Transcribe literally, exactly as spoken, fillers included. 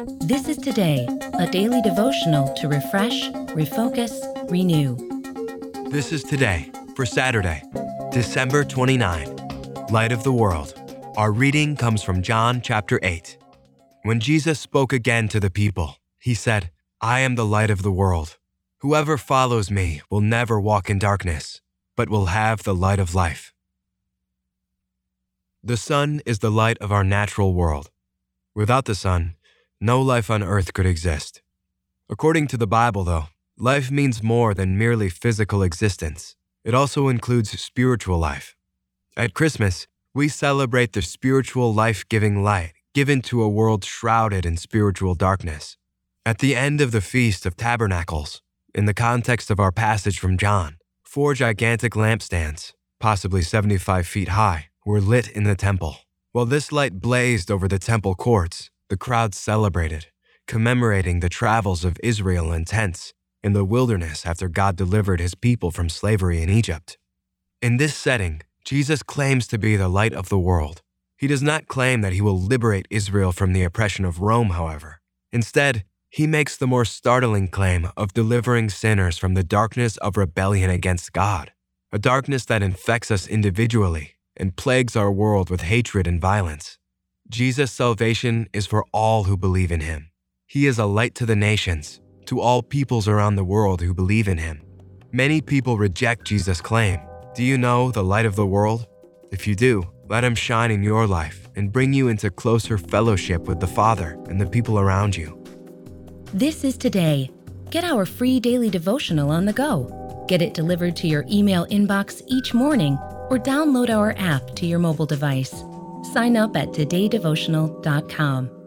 This is Today, a daily devotional to refresh, refocus, renew. This is Today for Saturday, December twenty-ninth, Light of the World. Our reading comes from John chapter eight. When Jesus spoke again to the people, he said, "I am the light of the world. Whoever follows me will never walk in darkness, but will have the light of life." The sun is the light of our natural world. Without the sun, no life on earth could exist. According to the Bible, though, life means more than merely physical existence. It also includes spiritual life. At Christmas, we celebrate the spiritual life-giving light given to a world shrouded in spiritual darkness. At the end of the Feast of Tabernacles, in the context of our passage from John, four gigantic lampstands, possibly seventy-five feet high, were lit in the temple. While this light blazed over the temple courts, the crowd celebrated, commemorating the travels of Israel in tents in the wilderness after God delivered his people from slavery in Egypt. In this setting, Jesus claims to be the light of the world. He does not claim that he will liberate Israel from the oppression of Rome, however. Instead, he makes the more startling claim of delivering sinners from the darkness of rebellion against God, a darkness that infects us individually and plagues our world with hatred and violence. Jesus' salvation is for all who believe in him. He is a light to the nations, to all peoples around the world who believe in him. Many people reject Jesus' claim. Do you know the light of the world? If you do, let him shine in your life and bring you into closer fellowship with the Father and the people around you. This is Today. Get our free daily devotional on the go. Get it delivered to your email inbox each morning or download our app to your mobile device. Sign up at today devotional dot com.